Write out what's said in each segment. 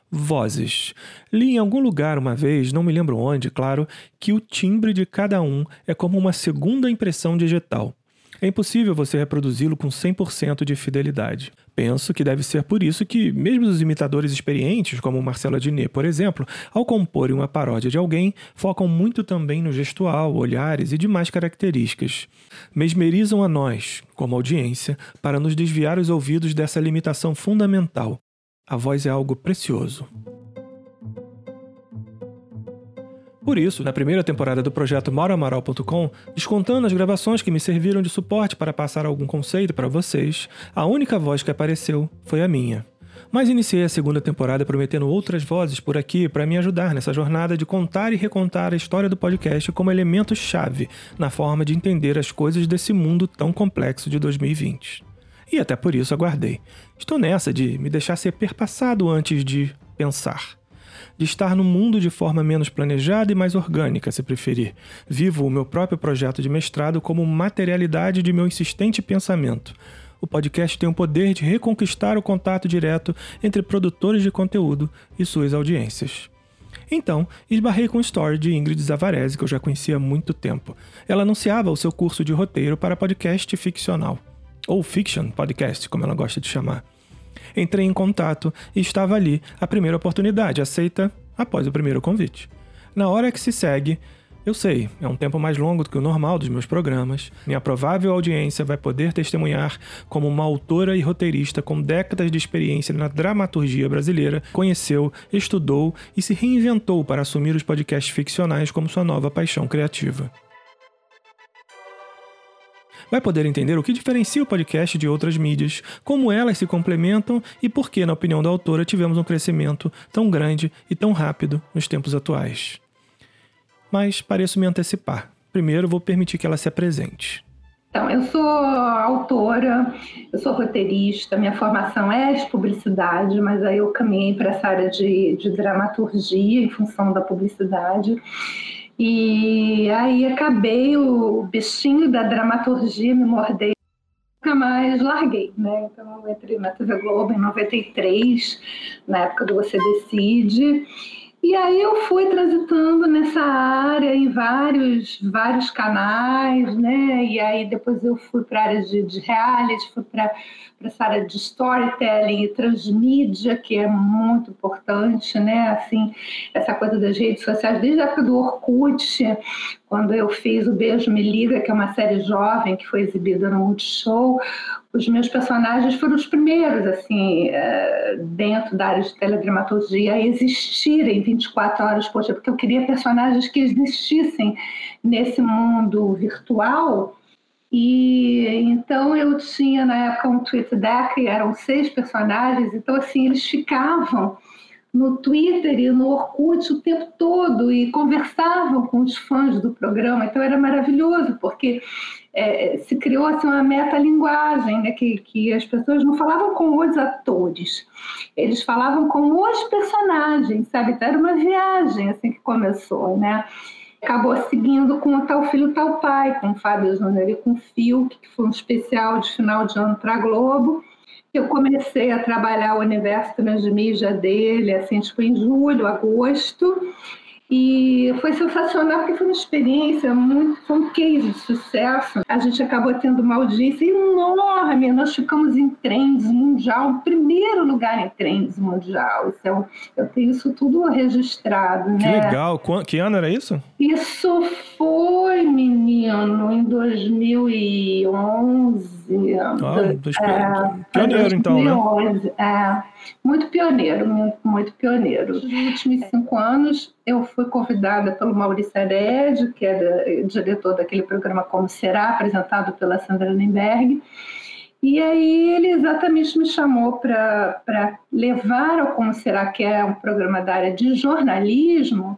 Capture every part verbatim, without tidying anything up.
Vozes. Li em algum lugar uma vez, não me lembro onde, claro, que o timbre de cada um é como uma segunda impressão digital. É impossível você reproduzi-lo com cem por cento de fidelidade. Penso que deve ser por isso que, mesmo os imitadores experientes, como Marcelo Adnet, por exemplo, ao comporem uma paródia de alguém, focam muito também no gestual, olhares e demais características. Mesmerizam a nós, como audiência, para nos desviar os ouvidos dessa limitação fundamental. A voz é algo precioso. Por isso, na primeira temporada do projeto mauro amaral ponto com, descontando as gravações que me serviram de suporte para passar algum conceito para vocês, a única voz que apareceu foi a minha. Mas iniciei a segunda temporada prometendo outras vozes por aqui para me ajudar nessa jornada de contar e recontar a história do podcast como elemento-chave na forma de entender as coisas desse mundo tão complexo de dois mil e vinte. E até por isso aguardei. Estou nessa de me deixar ser perpassado antes de pensar. De estar no mundo de forma menos planejada e mais orgânica, se preferir. Vivo o meu próprio projeto de mestrado como materialidade de meu insistente pensamento. O podcast tem o poder de reconquistar o contato direto entre produtores de conteúdo e suas audiências. Então, esbarrei com o story de Ingrid Zavarese, que eu já conhecia há muito tempo. Ela anunciava o seu curso de roteiro para podcast ficcional. Ou fiction podcast, como ela gosta de chamar. Entrei em contato e estava ali a primeira oportunidade, aceita após o primeiro convite. Na hora que se segue, eu sei, é um tempo mais longo do que o normal dos meus programas, minha provável audiência vai poder testemunhar como uma autora e roteirista com décadas de experiência na dramaturgia brasileira, conheceu, estudou e se reinventou para assumir os podcasts ficcionais como sua nova paixão criativa. Vai poder entender o que diferencia o podcast de outras mídias, como elas se complementam e por que, na opinião da autora, tivemos um crescimento tão grande e tão rápido nos tempos atuais. Mas pareço me antecipar. Primeiro vou permitir que ela se apresente. Então, eu sou autora, eu sou roteirista, minha formação é de publicidade, mas aí eu caminhei para essa área de, de dramaturgia em função da publicidade. E aí acabei, o bichinho da dramaturgia me mordei, nunca mais larguei, né? Então eu entrei na T V Globo em noventa e três, na época do Você Decide, e aí eu fui transitando nessa área em vários, vários canais, né? E aí depois eu fui para a área de, de reality, fui para essa área de storytelling e transmídia, que é muito importante, né? Assim, essa coisa das redes sociais, desde a época do Orkut, quando eu fiz o Beijo Me Liga, que é uma série jovem que foi exibida no Multishow, os meus personagens foram os primeiros, assim, dentro da área de teledramaturgia, a existirem vinte e quatro horas, poxa, porque eu queria personagens que existissem nesse mundo virtual. E então eu tinha na época um TweetDeck, eram seis personagens, então assim, eles ficavam no Twitter e no Orkut o tempo todo e conversavam com os fãs do programa, então era maravilhoso, porque é, se criou assim, uma metalinguagem, né, que, que as pessoas não falavam com os atores, eles falavam com os personagens, sabe? Então era uma viagem assim que começou, né? Acabou seguindo com o Tal Filho, Tal Pai, com o Fábio Júnior e com o Fiuk, que foi um especial de final de ano para a Globo. Eu comecei a trabalhar o universo transmídia dele, assim, tipo, em julho, agosto, e foi sensacional, porque foi uma experiência muito, foi um case de sucesso. A gente acabou tendo uma audiência enorme, nós ficamos em trends mundial, primeiro lugar em trends mundial. Então, eu tenho isso tudo registrado, que né? Que legal! Que ano era isso? Isso foi, menino, em dois mil e onze. Ah, do... é, pioneiro, então, né? É, muito pioneiro, muito, muito pioneiro. Nos últimos cinco anos, eu fui convidada pelo Maurício Hered, que era diretor daquele programa Como Será, apresentado pela Sandra Nemberg. E aí ele exatamente me chamou para levar ao Como Será, que é um programa da área de jornalismo,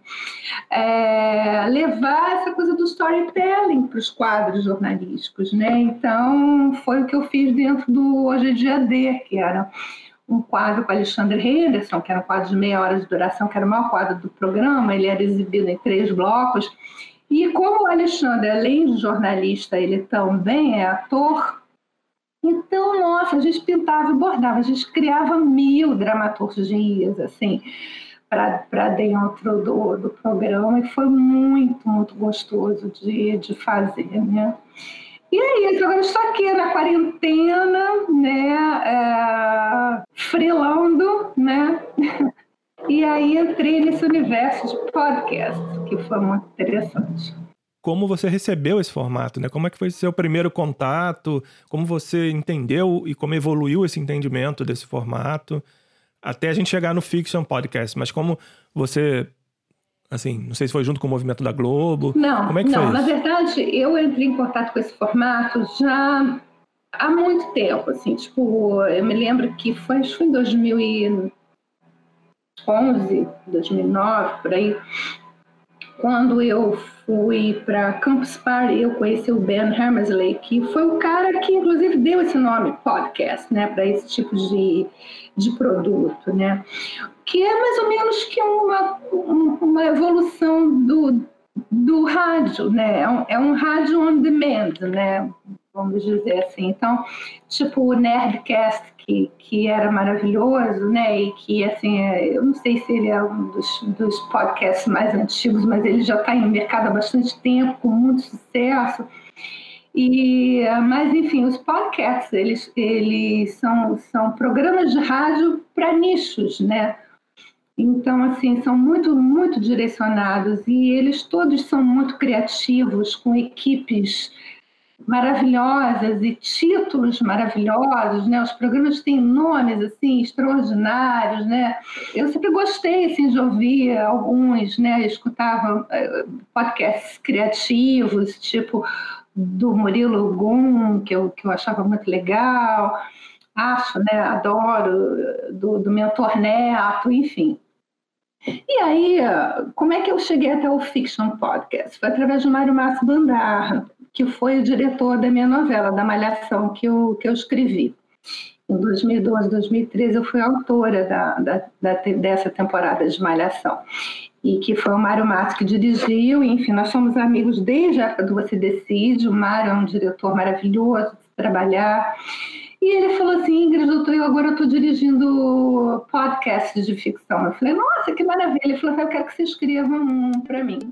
é, levar essa coisa do storytelling para os quadros jornalísticos, né? Então, foi o que eu fiz dentro do Hoje é Dia D, que era um quadro com Alexandre Henderson, que era um quadro de meia hora de duração, que era o maior quadro do programa, ele era exibido em três blocos. E como o Alexandre, além de jornalista, ele também é ator, Então, nossa, a gente pintava e bordava, a gente criava mil dramaturgias, assim, para dentro do, do programa, e foi muito, muito gostoso de, de fazer, né? E é isso, agora estou aqui na quarentena, né, é, freelando, né? E aí entrei nesse universo de podcast, que foi muito interessante. Como você recebeu esse formato, né? Como é que foi seu primeiro contato? Como você entendeu e como evoluiu esse entendimento desse formato? Até a gente chegar no Fiction Podcast. Mas como você, assim, não sei se foi junto com o movimento da Globo. Não, como é que não. foi Na isso? verdade, eu entrei em contato com esse formato já há muito tempo, assim. Tipo, eu me lembro que foi, acho que foi em dois mil e onze, dois mil e nove, por aí. Quando eu fui para Campus Party, eu conheci o Ben Hammersley, que foi o cara que, inclusive, deu esse nome, podcast, né, para esse tipo de, de produto, né, que é mais ou menos que uma, uma evolução do, do rádio, né, é um, é um rádio on demand, né, vamos dizer assim. Então, tipo o Nerdcast, que, que era maravilhoso, né? E que, assim, eu não sei se ele é um dos, dos podcasts mais antigos, mas ele já está em mercado há bastante tempo, com muito sucesso. E, mas, enfim, os podcasts, eles, eles são, são programas de rádio para nichos, né? Então, assim, são muito, muito direcionados e eles todos são muito criativos, com equipes maravilhosas e títulos maravilhosos, né? Os programas têm nomes assim extraordinários, né? Eu sempre gostei assim de ouvir alguns, né? Eu escutava podcasts criativos, tipo do Murilo Gun, que eu que eu achava muito legal, acho, né? Adoro, do, do Mentor Neto, enfim. E aí, como é que eu cheguei até o Fiction Podcast? Foi através do Mário Márcio Bandarra, que foi o diretor da minha novela, da Malhação, que eu, que eu escrevi. Em dois mil e doze, dois mil e treze, eu fui autora da, da, da, dessa temporada de Malhação. E que foi o Mário Márcio que dirigiu, enfim, nós somos amigos desde a época do Você Decide. O Mário é um diretor maravilhoso de trabalhar. E ele falou assim: Ingrid, doutor, eu agora estou dirigindo podcasts de ficção. Eu falei: nossa, que maravilha. Ele falou: eu quero que você escreva um para mim.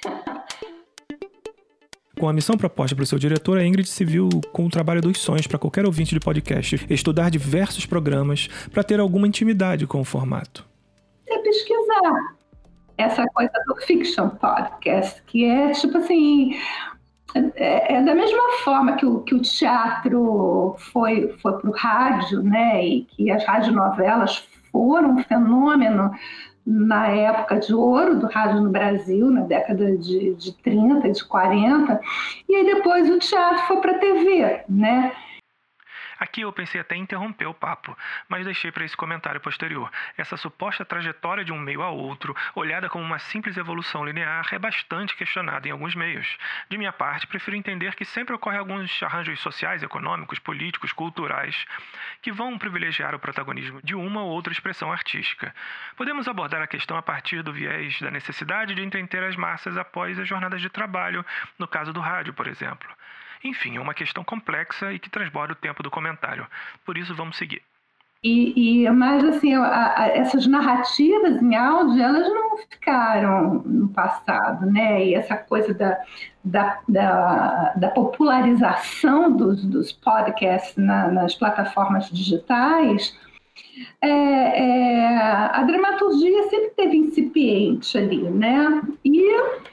Com a missão proposta para o seu diretor, a Ingrid se viu com o trabalho dos sonhos para qualquer ouvinte de podcast, estudar diversos programas para ter alguma intimidade com o formato. É pesquisar essa coisa do Fiction Podcast, que é tipo assim, é, é da mesma forma que o, que o teatro foi, foi para o rádio, né, e que as radionovelas foram um fenômeno na época de ouro do rádio no Brasil, na década de, de trinta, de quarenta, e aí depois o teatro foi para a T V, né? Aqui eu pensei até em interromper o papo, mas deixei para esse comentário posterior. Essa suposta trajetória de um meio a outro, olhada como uma simples evolução linear, é bastante questionada em alguns meios. De minha parte, prefiro entender que sempre ocorrem alguns arranjos sociais, econômicos, políticos, culturais, que vão privilegiar o protagonismo de uma ou outra expressão artística. Podemos abordar a questão a partir do viés da necessidade de entreter as massas após as jornadas de trabalho, no caso do rádio, por exemplo. Enfim, é uma questão complexa e que transborda o tempo do comentário. Por isso, vamos seguir. E, e mas, assim, a, a, essas narrativas em áudio, elas não ficaram no passado, né? E essa coisa da, da, da, da popularização dos, dos podcasts na, nas plataformas digitais, é, é, a dramaturgia sempre teve incipiente ali, né? E...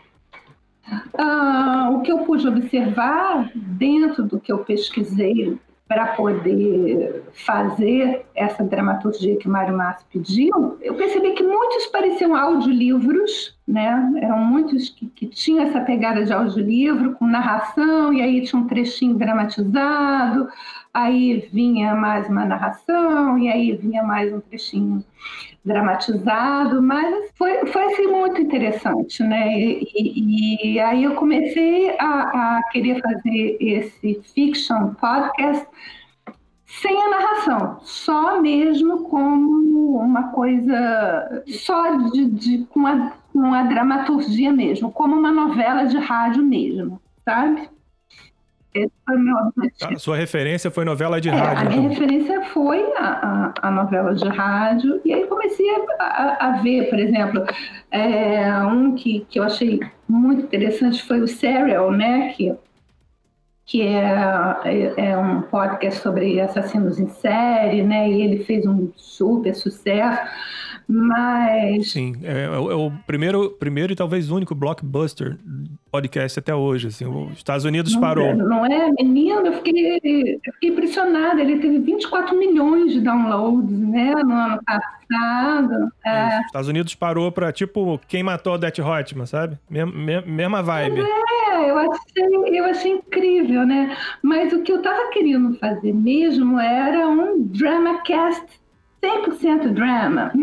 Ah, o que eu pude observar dentro do que eu pesquisei para poder fazer essa dramaturgia que o Mário Márcio pediu, eu percebi que muitos pareciam audiolivros, né? Eram muitos que, que tinham essa pegada de audiolivro, com narração, e aí tinha um trechinho dramatizado, aí vinha mais uma narração, e aí vinha mais um trechinho dramatizado, mas foi, foi assim, muito interessante, né? E, e, e aí eu comecei a, a querer fazer esse fiction podcast sem a narração, só mesmo como uma coisa, só de, de, com, a, com a dramaturgia mesmo, como uma novela de rádio mesmo, sabe? Esse foi o meu objetivo. A sua referência foi novela de é, rádio? A minha então. referência foi a, a, a novela de rádio, e aí comecei a, a, a ver, por exemplo, é, um que, que eu achei muito interessante foi o Serial, né, que, que é, é, é um podcast sobre assassinos em série, né, e ele fez um super sucesso. Mas... Sim, é, é o primeiro, primeiro e talvez único blockbuster podcast até hoje. Assim, os Estados Unidos não, parou. Não é, menino, eu fiquei, eu fiquei impressionada. Ele teve vinte e quatro milhões de downloads, né, no ano passado. É. Os Estados Unidos parou pra, tipo, quem matou a Odete Roitman, sabe? Mesma, mesma vibe. É, eu achei, eu achei incrível, né? Mas o que eu tava querendo fazer mesmo era um DramaCast cem por cento drama,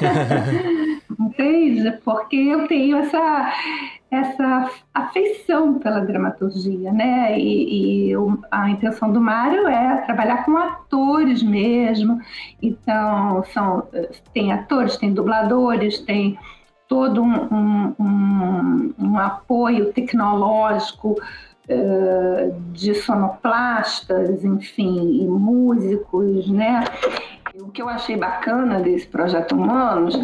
entende? Porque eu tenho essa, essa afeição pela dramaturgia, né? E, e eu, a intenção do Mário é trabalhar com atores mesmo. Então, são, tem atores, tem dubladores, tem todo um, um, um, um apoio tecnológico uh, de sonoplastas, enfim, e músicos, né? O que eu achei bacana desse Projeto Humanos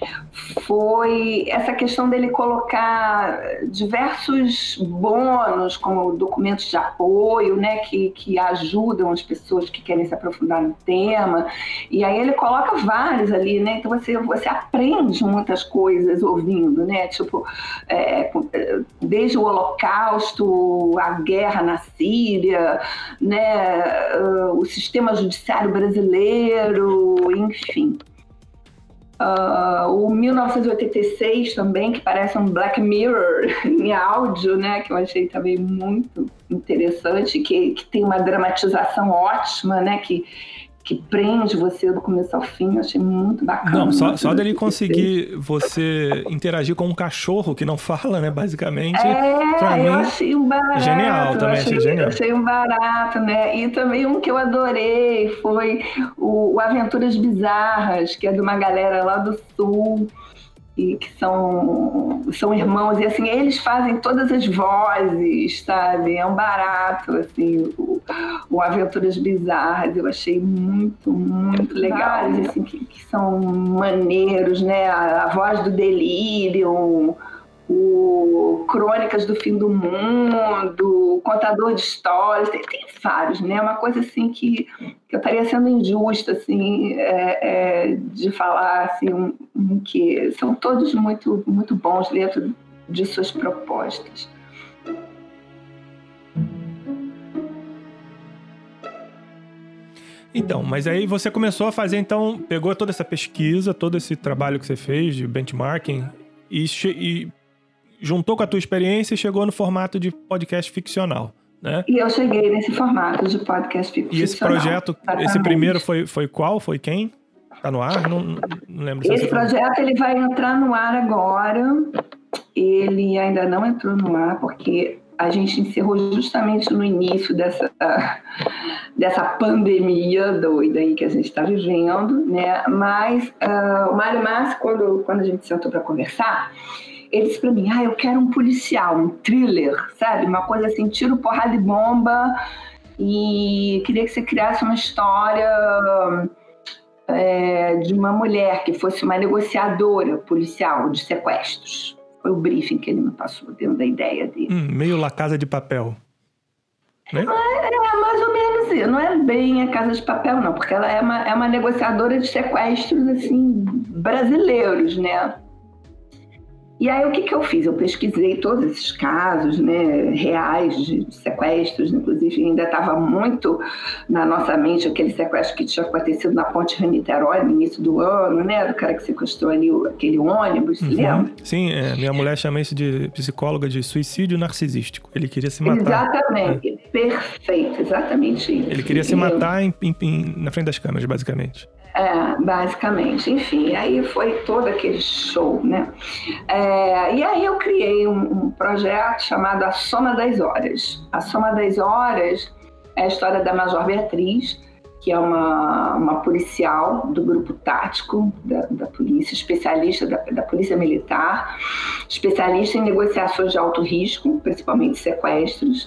foi essa questão dele colocar diversos bônus, como documentos de apoio, né, que, que ajudam as pessoas que querem se aprofundar no tema. E aí ele coloca vários ali, né? Então você, você aprende muitas coisas ouvindo, né? Tipo, é, desde o Holocausto, a guerra na Síria, né, o sistema judiciário brasileiro, enfim. Uh, o mil novecentos e oitenta e seis também, que parece um Black Mirror em áudio, né, que eu achei também muito interessante, que, que tem uma dramatização ótima, né, que, que prende você do começo ao fim. Eu achei muito bacana. Não, só, só dele conseguir você interagir com um cachorro que não fala, né, basicamente. É, pra eu mim, achei um barato. Genial, também achei, achei genial. Achei um barato, né? E também um que eu adorei foi o, o Aventuras Bizarras, que é de uma galera lá do Sul, e que são, são irmãos, e assim, eles fazem todas as vozes, sabe? É um barato, assim, o, o Aventuras Bizarras, eu achei muito, muito legal, assim, que, que são maneiros, né? A, a voz do Delírio, o Crônicas do Fim do Mundo, o Contador de Histórias, tem, tem vários, né? Uma coisa assim que, que eu estaria sendo injusta, assim, é, é, de falar, assim, um, um, que são todos muito, muito bons dentro de suas propostas. Então, mas aí você começou a fazer, então, pegou toda essa pesquisa, todo esse trabalho que você fez de benchmarking e, e juntou com a tua experiência e chegou no formato de podcast ficcional, né? E eu cheguei nesse formato de podcast ficcional. E esse projeto, exatamente. Esse primeiro foi, foi qual? Foi quem? Tá no ar? Não, não lembro. Se esse projeto ele vai entrar no ar agora. Ele ainda não entrou no ar porque a gente encerrou justamente no início dessa, dessa pandemia doida aí que a gente está vivendo, né? Mas uh, o Mário Massi, quando, quando a gente sentou para conversar, ele disse para mim, ah, eu quero um policial, um thriller, sabe? Uma coisa assim, tiro, porrada e bomba, e queria que você criasse uma história é, de uma mulher que fosse uma negociadora policial de sequestros. Foi o briefing que ele me passou, dentro da ideia dele. Hum, meio La Casa de Papel, né? É, é mais ou menos isso. Não é bem a Casa de Papel, não, porque ela é uma, é uma negociadora de sequestros, assim, brasileiros, né? E aí, o que, que eu fiz? Eu pesquisei todos esses casos, né, reais de sequestros, inclusive ainda estava muito na nossa mente aquele sequestro que tinha acontecido na Ponte Rio-Niterói no início do ano, né, do cara que sequestrou ali aquele ônibus, uhum. Lembra? Sim, é, minha mulher chama isso de psicóloga de suicídio narcisístico. Ele queria se matar. Exatamente, é. Perfeito, exatamente isso. Ele queria se matar em, em, em, na frente das câmeras, basicamente. É, basicamente, enfim, aí foi todo aquele show, né? É, e aí eu criei um, um projeto chamado A Soma das Horas. A Soma das Horas é a história da Major Beatriz, que é uma, uma policial do grupo tático da, da polícia, especialista da, da polícia militar, especialista em negociações de alto risco, principalmente sequestros.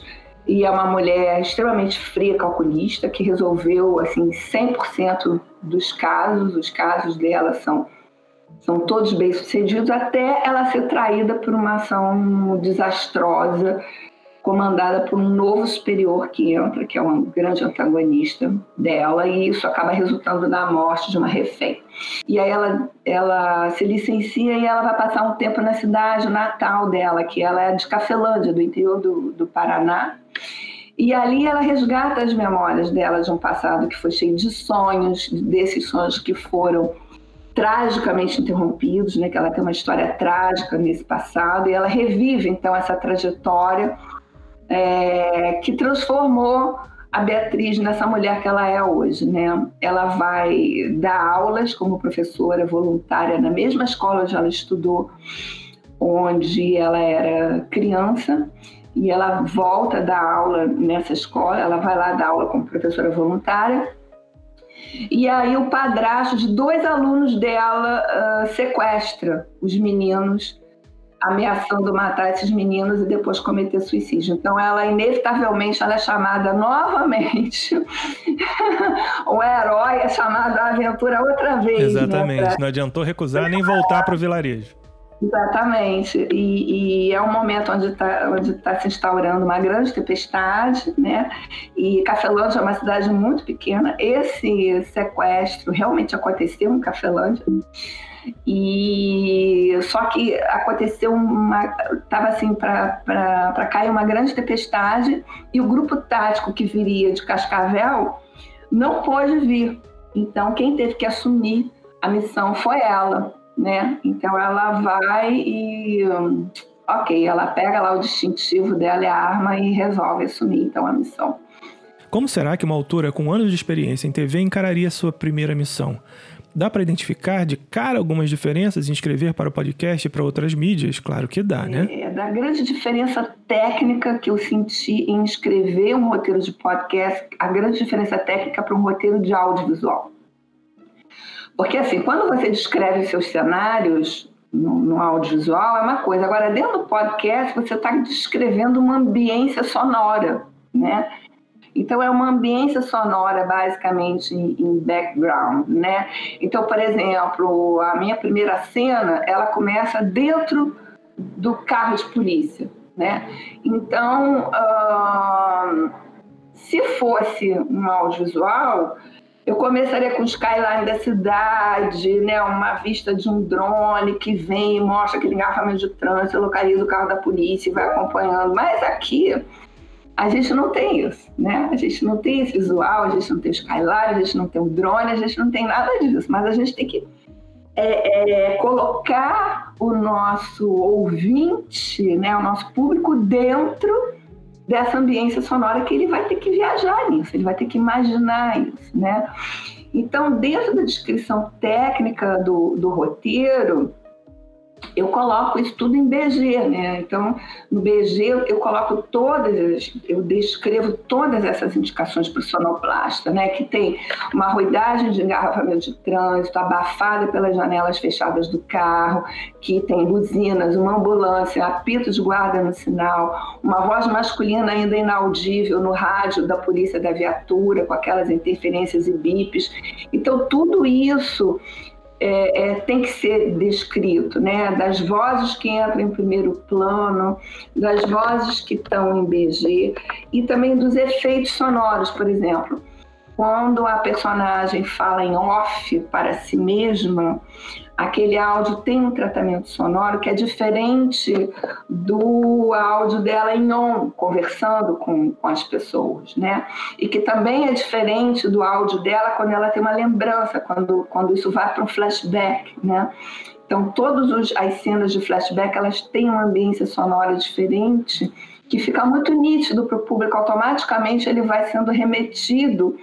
e é uma mulher extremamente fria, calculista, que resolveu assim, cem por cento dos casos, os casos dela são, são todos bem-sucedidos, até ela ser traída por uma ação desastrosa, comandada por um novo superior que entra, que é um grande antagonista dela, e isso acaba resultando na morte de uma refém. E aí ela, ela se licencia e ela vai passar um tempo na cidade natal dela, que ela é de Cafelândia, do interior do, do Paraná. E ali ela resgata as memórias dela de um passado que foi cheio de sonhos, desses sonhos que foram tragicamente interrompidos, né? Que ela tem uma história trágica nesse passado, e ela revive, então, essa trajetória É, que transformou a Beatriz nessa mulher que ela é hoje, né? Ela vai dar aulas como professora voluntária na mesma escola onde ela estudou, onde ela era criança, e ela volta a dar aula nessa escola, ela vai lá dar aula como professora voluntária, e aí o padrasto de dois alunos dela uh, sequestra os meninos, ameaçando matar esses meninos e depois cometer suicídio. Então, ela, inevitavelmente, ela é chamada novamente, o herói é chamado à aventura outra vez. Exatamente, né, pra... não adiantou recusar nem voltar para o vilarejo. Exatamente, e, e é um momento onde está onde tá se instaurando uma grande tempestade, né? E Cafelândia é uma cidade muito pequena. Esse sequestro realmente aconteceu em Cafelândia, e só que aconteceu uma, estava assim para cair uma grande tempestade, e o grupo tático que viria de Cascavel não pôde vir. Então quem teve que assumir a missão foi ela, né? Então ela vai e ok, ela pega lá o distintivo dela e a arma e resolve assumir então a missão. Como será que uma autora com anos de experiência em T V encararia sua primeira missão? Dá para identificar de cara algumas diferenças em escrever para o podcast e para outras mídias? Claro que dá, né? É, da grande diferença técnica que eu senti em escrever um roteiro de podcast, a grande diferença técnica para um roteiro de audiovisual. Porque, assim, quando você descreve seus cenários no, no audiovisual, é uma coisa. Agora, dentro do podcast, você está descrevendo uma ambiência sonora, né? Então, é uma ambiência sonora, basicamente, em background, né? Então, por exemplo, a minha primeira cena, ela começa dentro do carro de polícia, né? Então, uh, se fosse um audiovisual, eu começaria com o skyline da cidade, né? Uma vista de um drone que vem e mostra aquele engarrafamento de trânsito, localiza o carro da polícia e vai acompanhando. Mas aqui a gente não tem isso, né? A gente não tem esse visual, a gente não tem o skyline, a gente não tem o drone, a gente não tem nada disso. Mas a gente tem que é, é, colocar o nosso ouvinte, né? O nosso público dentro dessa ambiência sonora, que ele vai ter que viajar nisso, ele vai ter que imaginar isso, né? Então, dentro da descrição técnica do, do roteiro, eu coloco isso tudo em B G, né? Então, no B G eu, eu coloco todas, eu descrevo todas essas indicações para o sonoplasta, né? Que tem uma ruidagem de engarrafamento de trânsito, abafada pelas janelas fechadas do carro, que tem buzinas, uma ambulância, apito de guarda no sinal, uma voz masculina ainda inaudível no rádio da polícia da viatura, com aquelas interferências e bips. Então, tudo isso É, é, tem que ser descrito, né? Das vozes que entram em primeiro plano, das vozes que estão em B G e também dos efeitos sonoros, por exemplo. Quando a personagem fala em off para si mesma, aquele áudio tem um tratamento sonoro que é diferente do áudio dela em on, conversando com, com as pessoas, né? E que também é diferente do áudio dela quando ela tem uma lembrança, quando, quando isso vai para um flashback, né? Então, todas as cenas de flashback, elas têm uma ambiência sonora diferente, que fica muito nítido para o público. Automaticamente ele vai sendo remetido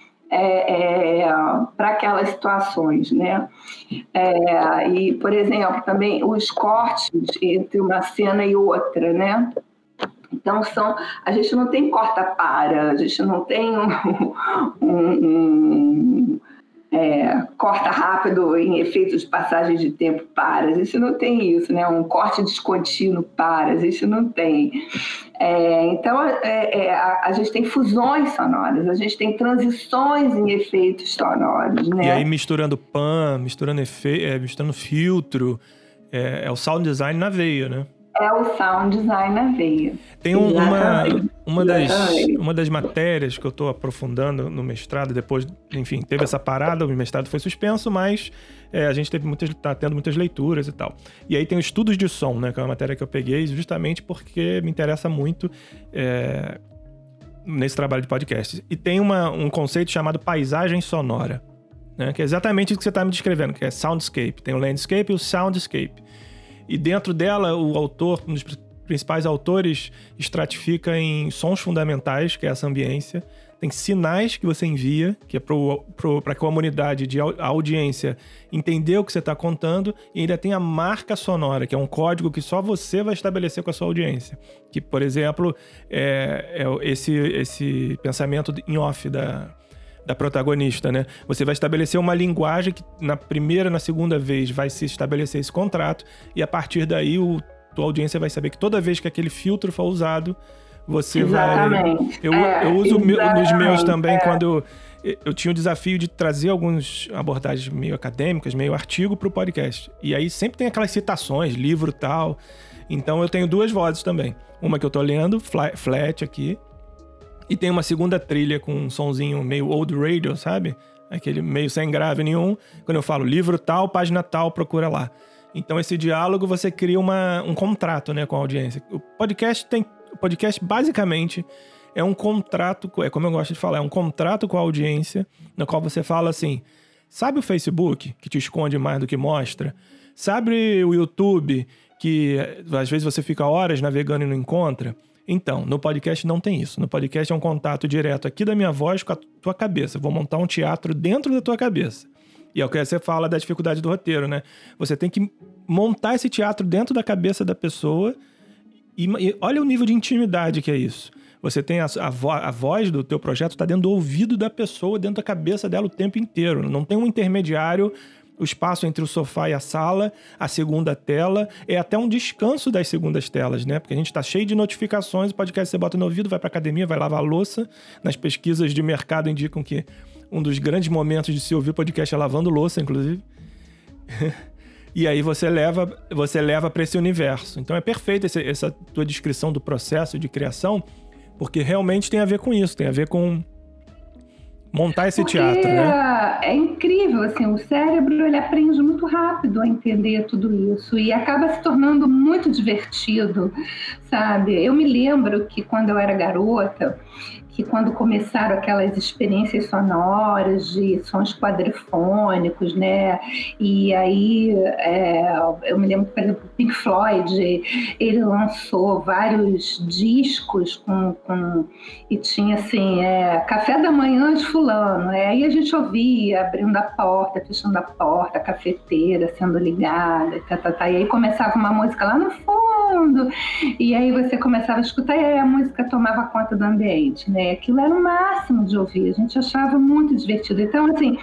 É, é, para aquelas situações, né? É, e, por exemplo, também os cortes entre uma cena e outra, né? Então, são, a gente não tem corta-para, a gente não tem um, um, um é, corta rápido em efeitos de passagem de tempo para. A gente não tem isso, né? Um corte descontínuo para. A gente não tem. É, então, é, é, a, a gente tem fusões sonoras, a gente tem transições em efeitos sonoros, né? E aí misturando pan, misturando, efe... é, misturando filtro, é, é o sound design na veia, né? É o sound design na veia. Tem um, uma, uma, das, uma das matérias que eu estou aprofundando no mestrado, depois, enfim, teve essa parada, o mestrado foi suspenso, mas é, a gente teve muitas, tá tendo muitas leituras e tal. E aí tem os estudos de som, né, que é uma matéria que eu peguei justamente porque me interessa muito é, nesse trabalho de podcast. E tem uma, um conceito chamado paisagem sonora, né, que é exatamente o que você está me descrevendo, que é soundscape. Tem o landscape e o soundscape. E dentro dela, o autor, um dos principais autores, estratifica em sons fundamentais, que é essa ambiência. Tem sinais que você envia, que é para a comunidade de a audiência entender o que você está contando. E ainda tem a marca sonora, que é um código que só você vai estabelecer com a sua audiência. Que, por exemplo, é, é esse, esse pensamento em off da... da protagonista, né? Você vai estabelecer uma linguagem que na primeira, na segunda vez vai se estabelecer esse contrato e a partir daí o, tua audiência vai saber que toda vez que aquele filtro for usado, você exatamente. vai... Eu, é, eu uso meu, nos meus também, é. quando eu, eu tinha o desafio de trazer algumas abordagens meio acadêmicas, meio artigo para o podcast. E aí sempre tem aquelas citações, livro e tal. Então eu tenho duas vozes também. Uma que eu tô lendo, flat aqui, e tem uma segunda trilha com um sonzinho meio old radio, sabe? Aquele meio sem grave nenhum. Quando eu falo livro tal, página tal, procura lá. Então esse diálogo você cria uma, um contrato, né, com a audiência. O podcast tem... O podcast basicamente é um contrato, é como eu gosto de falar, é um contrato com a audiência, no qual você fala assim, sabe o Facebook, que te esconde mais do que mostra? Sabe o YouTube, que às vezes você fica horas navegando e não encontra? Então, no podcast não tem isso. No podcast é um contato direto aqui da minha voz com a tua cabeça. Vou montar um teatro dentro da tua cabeça. E é o que você fala da dificuldade do roteiro, né? Você tem que montar esse teatro dentro da cabeça da pessoa e, e olha o nível de intimidade que é isso. Você tem a, a, vo, a voz do teu projeto está dentro do ouvido da pessoa, dentro da cabeça dela o tempo inteiro. Não tem um intermediário. O espaço entre o sofá e a sala, a segunda tela, é até um descanso das segundas telas, né? Porque a gente tá cheio de notificações, o podcast você bota no ouvido, vai pra academia, vai lavar a louça. Nas pesquisas de mercado indicam que um dos grandes momentos de se ouvir podcast é lavando louça, inclusive. E aí você leva, você leva pra esse universo. Então é perfeito essa, essa tua descrição do processo de criação, porque realmente tem a ver com isso, tem a ver com montar esse Porque teatro, né? É incrível, assim, o cérebro ele aprende muito rápido a entender tudo isso e acaba se tornando muito divertido, sabe? Eu me lembro que quando eu era garota, que quando começaram aquelas experiências sonoras de sons quadrifônicos, né? E aí, é, eu me lembro que, por exemplo, o Pink Floyd, ele lançou vários discos com, com, e tinha, assim, é, café da manhã de fulano. É, aí a gente ouvia abrindo a porta, fechando a porta, a cafeteira sendo ligada, tá, tá, tá, e aí começava uma música lá no fundo, e aí você começava a escutar e aí a música tomava conta do ambiente, né? Aquilo era o máximo de ouvir, a gente achava muito divertido. Então, assim,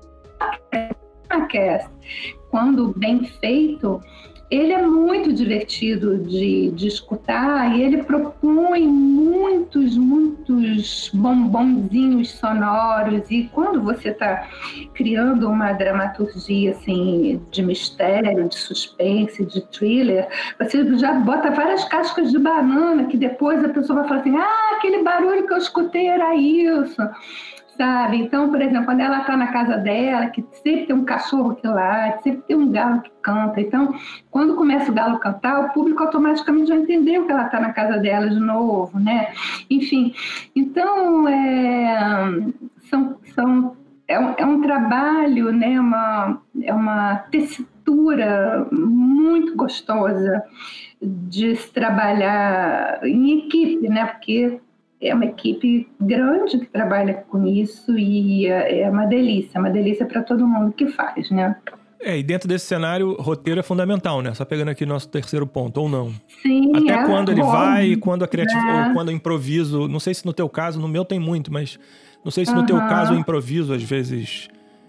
o podcast, quando bem feito, ele é muito divertido de, de escutar e ele propõe muitos, muitos bombonzinhos sonoros. E quando você está criando uma dramaturgia assim, de mistério, de suspense, de thriller, você já bota várias cascas de banana que depois a pessoa vai falar assim, ah, aquele barulho que eu escutei era isso. Sabe? Então, por exemplo, quando ela está na casa dela, que sempre tem um cachorro que late, sempre tem um galo que canta. Então, quando começa o galo a cantar, o público automaticamente já entendeu que ela está na casa dela de novo, né? Enfim, então, é, são, são, é, um, é um trabalho, né? uma, é uma tessitura muito gostosa de se trabalhar em equipe, né? Porque é uma equipe grande que trabalha com isso e é uma delícia, é uma delícia para todo mundo que faz, né? É, e dentro desse cenário, roteiro é fundamental, né? Só pegando aqui nosso terceiro ponto, ou não? Sim, Até é quando ele bom, vai, quando a criatividade, é. ou quando o improviso, não sei se no teu caso, no meu tem muito, mas não sei se no uhum. teu caso o improviso, às vezes,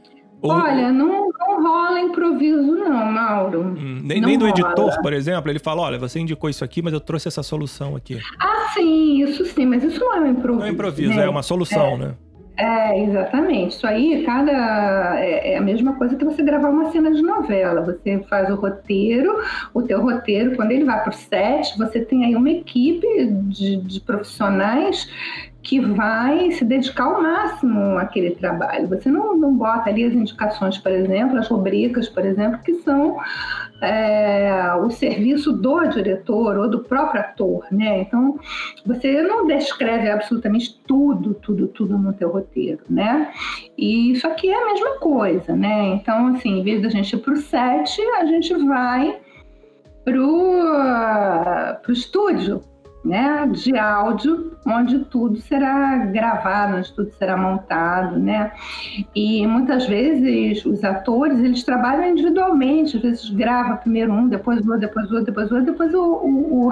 Ou... Olha, não, não rola improviso não, Mauro. Hum, nem, não nem do rola. editor, por exemplo, ele fala, olha, você indicou isso aqui, mas eu trouxe essa solução aqui. Ah, sim, isso sim, mas isso não é um improviso. Não é improviso, né? é uma solução, é. né? É, exatamente. Isso aí, cada é, é a mesma coisa que você gravar uma cena de novela. Você faz o roteiro, o teu roteiro, quando ele vai para o set, você tem aí uma equipe de, de profissionais que vai se dedicar ao máximo àquele trabalho. Você não, não bota ali as indicações, por exemplo, as rubricas, por exemplo, que são é, o serviço do diretor ou do próprio ator, né? Então, você não descreve absolutamente tudo, tudo, tudo no teu roteiro, né? E isso aqui é a mesma coisa, né? Então, assim, em vez da gente ir para o set, a gente vai para o estúdio, né, de áudio, onde tudo será gravado, onde tudo será montado, né? E muitas vezes os atores, eles trabalham individualmente, às vezes grava primeiro um, depois o outro, depois o outro, depois o outro, depois o, o,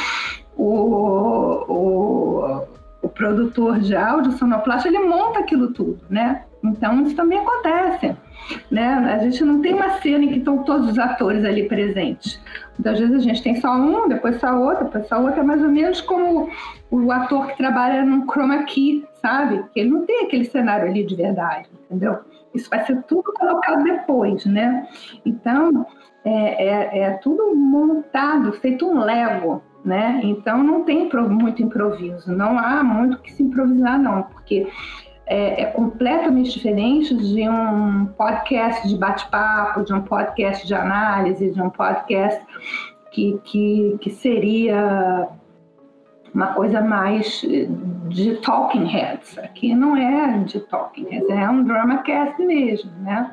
o, o, o produtor de áudio, sonoplasta, ele monta aquilo tudo, né? Então isso também acontece, né? A gente não tem uma cena em que estão todos os atores ali presentes. Muitas vezes a gente tem só um, depois só outro, depois só outro. É mais ou menos como o ator que trabalha num chroma key, sabe? Ele não tem aquele cenário ali de verdade, entendeu? Isso vai ser tudo colocado depois, né? Então, é, é, é tudo montado, feito um Lego, né? Então, não tem muito improviso. Não há muito que se improvisar, não, porque É, é completamente diferente de um podcast de bate-papo, de um podcast de análise, de um podcast que, que, que seria uma coisa mais de talking heads. Aqui não é de talking heads, é um dramacast mesmo, né?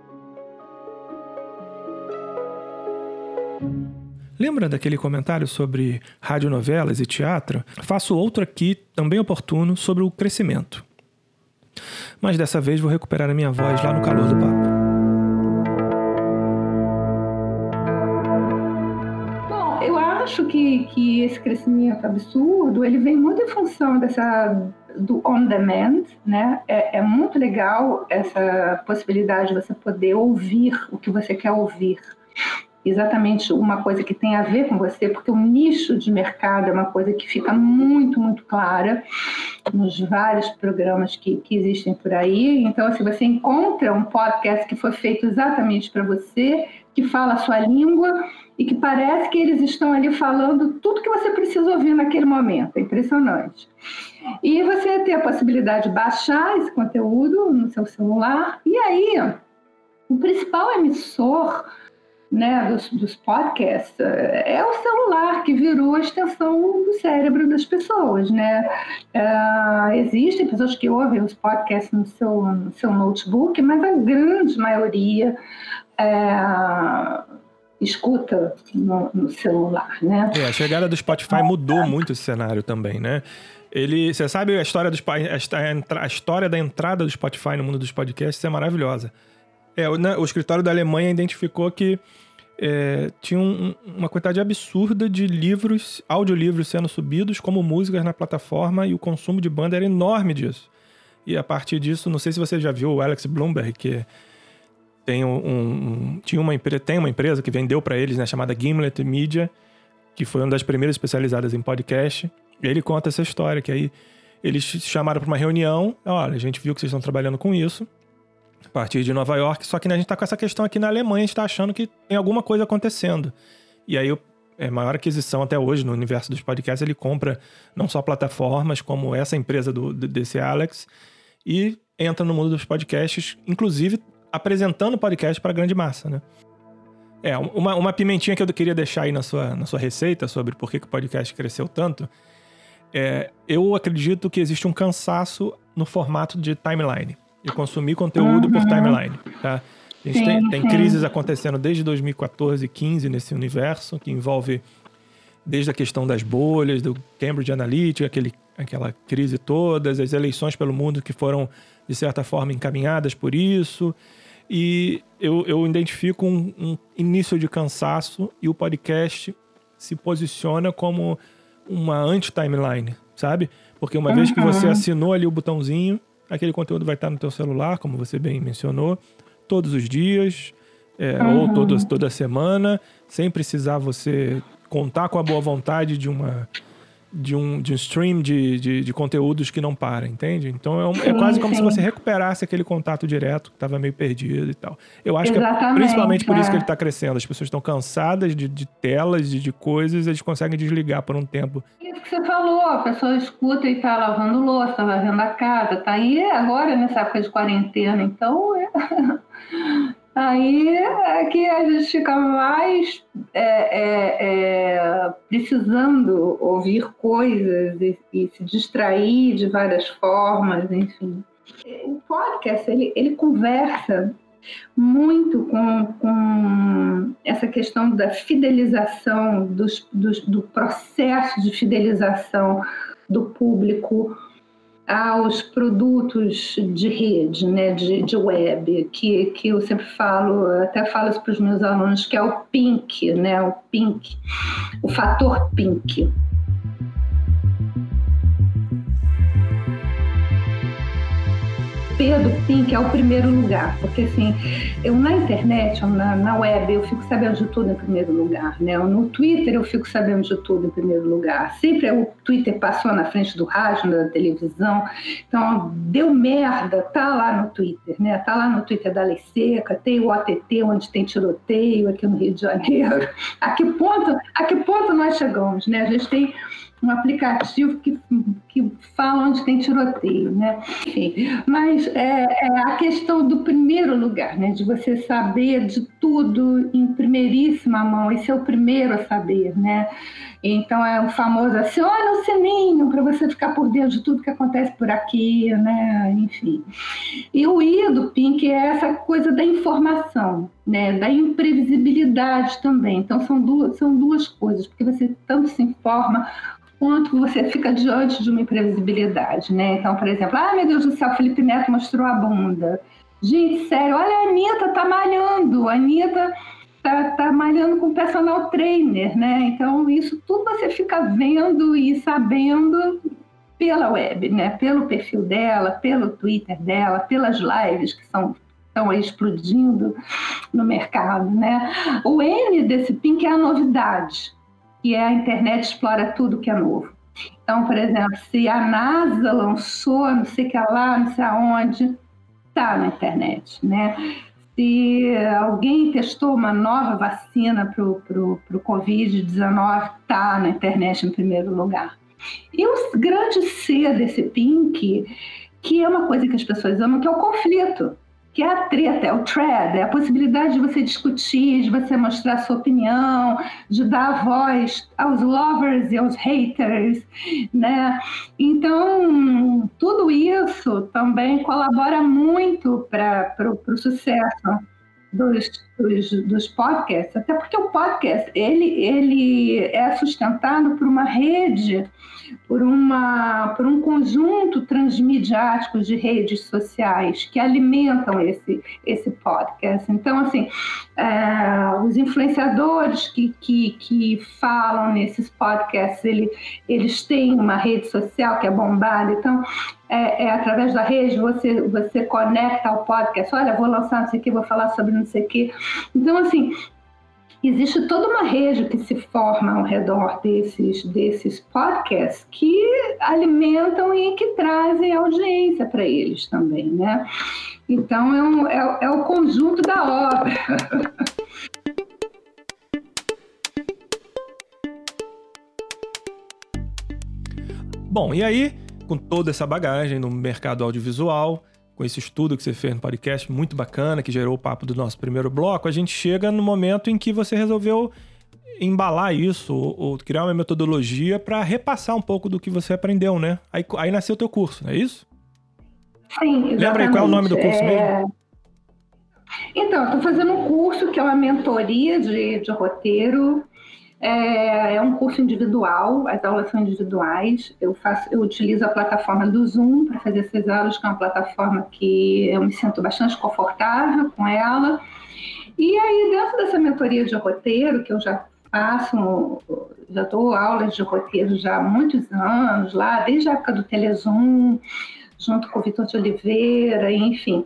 Lembra daquele comentário sobre radionovelas e teatro? Faço outro aqui, também oportuno, sobre o crescimento. Mas dessa vez vou recuperar a minha voz lá no calor do papo. Bom, eu acho que, que esse crescimento absurdo, ele vem muito em função dessa, do on-demand, né? É, é muito legal essa possibilidade de você poder ouvir o que você quer ouvir. Exatamente uma coisa que tem a ver com você, porque o nicho de mercado é uma coisa que fica muito, muito clara nos vários programas que, que existem por aí. Então, assim, você encontra um podcast que foi feito exatamente para você, que fala a sua língua e que parece que eles estão ali falando tudo que você precisa ouvir naquele momento. É impressionante. E você tem a possibilidade de baixar esse conteúdo no seu celular. E aí, o principal emissor, né, dos, dos podcasts, é o celular, que virou a extensão do cérebro das pessoas, né? Uh, existem pessoas que ouvem os podcasts no seu, no seu notebook, mas a grande maioria é, escuta no, no celular, né? É, a chegada do Spotify mudou muito esse cenário também, né? Ele, você sabe a história, dos, a história da entrada do Spotify no mundo dos podcasts é maravilhosa. É, o, né, o escritório da Alemanha identificou que é, tinha um, uma quantidade absurda de livros, audiolivros sendo subidos como músicas na plataforma, e o consumo de banda era enorme disso. E a partir disso, não sei se você já viu o Alex Blumberg, que tem, um, um, tinha uma, tem uma empresa que vendeu para eles, né, chamada Gimlet Media, que foi uma das primeiras especializadas em podcast. E ele conta essa história, que aí eles chamaram para uma reunião. Olha, a gente viu que vocês estão trabalhando com isso a partir de Nova York, só que a gente tá com essa questão aqui na Alemanha, a gente tá achando que tem alguma coisa acontecendo. E aí, a maior aquisição até hoje no universo dos podcasts, ele compra não só plataformas, como essa empresa do, desse Alex, e entra no mundo dos podcasts, inclusive apresentando podcast para a grande massa, né? É, uma, uma pimentinha que eu queria deixar aí na sua, na sua receita sobre por que, que o podcast cresceu tanto, é, eu acredito que existe um cansaço no formato de timeline, de consumir conteúdo uhum. por timeline, tá? A gente sim, tem, tem crises acontecendo desde dois mil e quatorze, quinze nesse universo, que envolve desde a questão das bolhas, do Cambridge Analytica, aquele, aquela crise toda, as eleições pelo mundo que foram, de certa forma, encaminhadas por isso. E eu, eu identifico um, um início de cansaço, e o podcast se posiciona como uma anti-timeline, sabe? Porque uma uhum. vez que você assinou ali o botãozinho, aquele conteúdo vai estar no teu celular, como você bem mencionou. todos os dias, é, uhum. ou toda, toda semana, sem precisar você contar com a boa vontade de uma... de um, de um stream de, de, de conteúdos que não para, entende? Então é, um, sim, é quase como sim. se você recuperasse aquele contato direto que estava meio perdido e tal. Eu acho Exatamente, que é principalmente por é. isso que ele está crescendo. As pessoas estão cansadas de, de telas, de, de coisas, eles conseguem desligar por um tempo. Isso que você falou, a pessoa escuta e está lavando louça, está varrendo a casa, está aí agora nessa época de quarentena, então é... Aí é que a gente fica mais é, é, é, precisando ouvir coisas e, e se distrair de várias formas, enfim. O podcast, ele, ele conversa muito com, com essa questão da fidelização, dos, dos, do processo de fidelização do público aos produtos de rede, né, de, de web, que, que eu sempre falo, até falo isso para os meus alunos, que é o pink, né, o pink, o fator pink. P do Pink é o primeiro lugar, porque assim, eu na internet, na, na web, eu fico sabendo de tudo em primeiro lugar, né? No Twitter eu fico sabendo de tudo em primeiro lugar. Sempre o Twitter passou na frente do rádio, da televisão, então deu merda, tá lá no Twitter, né? Tá lá no Twitter da Lei Seca, tem o O T T, onde tem tiroteio aqui no Rio de Janeiro. A que ponto, a que ponto nós chegamos, né? A gente tem um aplicativo que, que fala onde tem tiroteio, né? Enfim, mas é, é a questão do primeiro lugar, né? De você saber de tudo em primeiríssima mão, esse é o primeiro a saber, né? Então é o famoso assim, olha o sininho para você ficar por dentro de tudo que acontece por aqui, né? Enfim. E o I do Pink é essa coisa da informação, né? Da imprevisibilidade também. Então são duas, são duas coisas, porque você tanto se informa quanto você fica diante de uma imprevisibilidade, né? Então, por exemplo, ah, meu Deus do céu, Felipe Neto mostrou a bunda. Gente, sério, olha, a Anitta tá malhando, a Anitta tá, tá malhando com personal trainer, né? Então, isso tudo você fica vendo e sabendo pela web, né? Pelo perfil dela, pelo Twitter dela, pelas lives que são estão aí explodindo no mercado, né? O N desse Pink é a novidade, que é a internet explora tudo que é novo. Então, por exemplo, se a NASA lançou não sei o que lá, não sei aonde, está na internet, né? Se alguém testou uma nova vacina para o covid dezenove, está na internet em primeiro lugar. E o grande C desse Pink, que é uma coisa que as pessoas amam, que é o conflito, que é a treta, é o thread, é a possibilidade de você discutir, de você mostrar a sua opinião, de dar voz aos lovers e aos haters, né? Então, tudo isso também colabora muito para o sucesso dos, dos, dos podcasts, até porque o podcast, ele, ele é sustentado por uma rede, por, uma, por um conjunto transmediático de redes sociais que alimentam esse, esse podcast. Então, assim, é, os influenciadores que, que, que falam nesses podcasts, ele, eles têm uma rede social que é bombada, então é, é através da rede você, você conecta ao podcast, olha, vou lançar não sei o que, vou falar sobre não sei o que. Então, assim, existe toda uma rede que se forma ao redor desses, desses podcasts que alimentam e que trazem audiência para eles também, né? Então, é, um, é, é o conjunto da obra. Bom, e aí, com toda essa bagagem no mercado audiovisual, com esse estudo que você fez no podcast, muito bacana, que gerou o papo do nosso primeiro bloco, a gente chega no momento em que você resolveu embalar isso, ou, ou criar uma metodologia para repassar um pouco do que você aprendeu, né? Aí, aí nasceu o teu curso, não é isso? Sim, exatamente. Lembra aí qual é o nome do curso é... mesmo? Então, estou fazendo um curso que é uma mentoria de, de roteiro. É, é um curso individual, as aulas são individuais. Eu, faço, eu utilizo a plataforma do Zoom para fazer essas aulas, que é uma plataforma que eu me sinto bastante confortável com ela. E aí, dentro dessa mentoria de roteiro, que eu já faço, já dou aulas de roteiro já há muitos anos, lá desde a época do Telezoom, junto com o Vitor de Oliveira, enfim.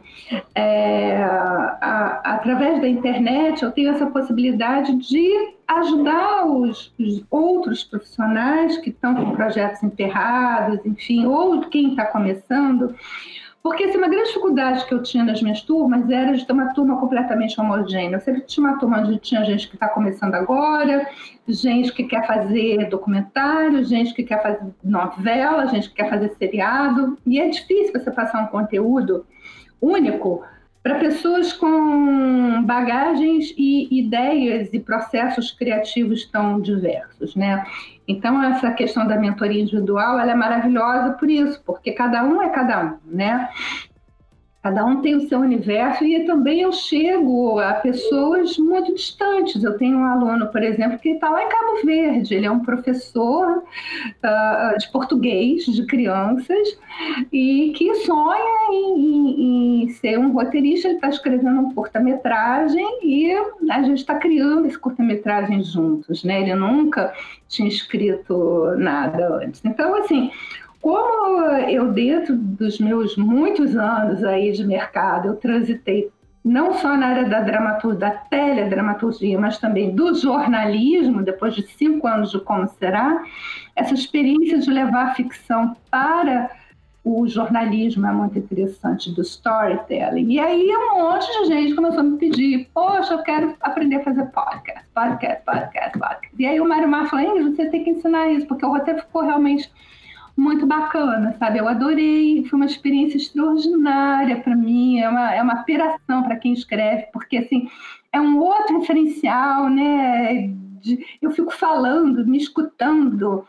É, a, a, através da internet, eu tenho essa possibilidade de ajudar os, os outros profissionais que estão com projetos emperrados, enfim, ou quem está começando. Porque assim, uma grande dificuldade que eu tinha nas minhas turmas era de ter uma turma completamente homogênea. Eu sempre tinha uma turma onde tinha gente que está começando agora, gente que quer fazer documentário, gente que quer fazer novela, gente que quer fazer seriado. E é difícil você passar um conteúdo único para pessoas com bagagens e ideias e processos criativos tão diversos, né? Então, essa questão da mentoria individual, ela é maravilhosa por isso, porque cada um é cada um, né? Cada um tem o seu universo e também eu chego a pessoas muito distantes. Eu tenho um aluno, por exemplo, que está lá em Cabo Verde. Ele é um professor uh, de português de crianças e que sonha em, em, em ser um roteirista. Ele está escrevendo um curta-metragem e a gente está criando esse curta-metragem juntos, né? Ele nunca tinha escrito nada antes. Então, assim... Como eu, dentro dos meus muitos anos aí de mercado, eu transitei não só na área da dramaturgia, da teledramaturgia, mas também do jornalismo, depois de cinco anos de Como Será, essa experiência de levar a ficção para o jornalismo é muito interessante, do storytelling. E aí um monte de gente começou a me pedir, poxa, eu quero aprender a fazer podcast, podcast, podcast, podcast. E aí o Mário Mar falou, Ingrid, você tem que ensinar isso, porque o roteiro ficou realmente... muito bacana, sabe? Eu adorei, foi uma experiência extraordinária para mim, é uma, é uma piração para quem escreve, porque, assim, é um outro referencial, né? De, eu fico falando, me escutando,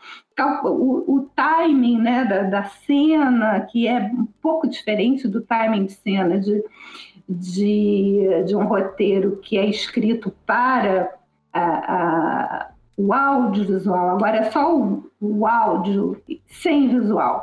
o, o timing, né, da, da cena, que é um pouco diferente do timing de cena de, de, de um roteiro que é escrito para a, a o audiovisual, agora é só o, o áudio sem visual.